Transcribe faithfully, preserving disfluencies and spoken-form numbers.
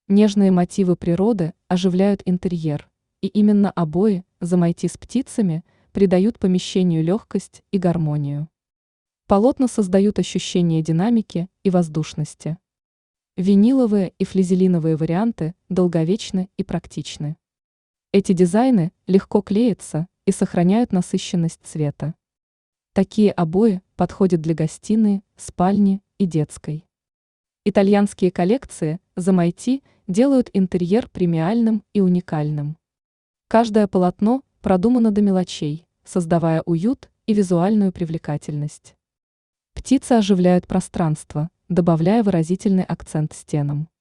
Нежные мотивы природы оживляют интерьер, и именно обои «Замойти с птицами» придают помещению легкость и гармонию. Полотна создают ощущение динамики и воздушности. Виниловые и флизелиновые варианты долговечны и практичны. Эти дизайны легко клеятся и сохраняют насыщенность цвета. Такие обои подходят для гостиной, спальни и детской. Итальянские коллекции «Замойти» делают интерьер премиальным и уникальным. Каждое полотно продумано до мелочей, создавая уют и визуальную привлекательность. Птицы оживляют пространство, добавляя выразительный акцент стенам.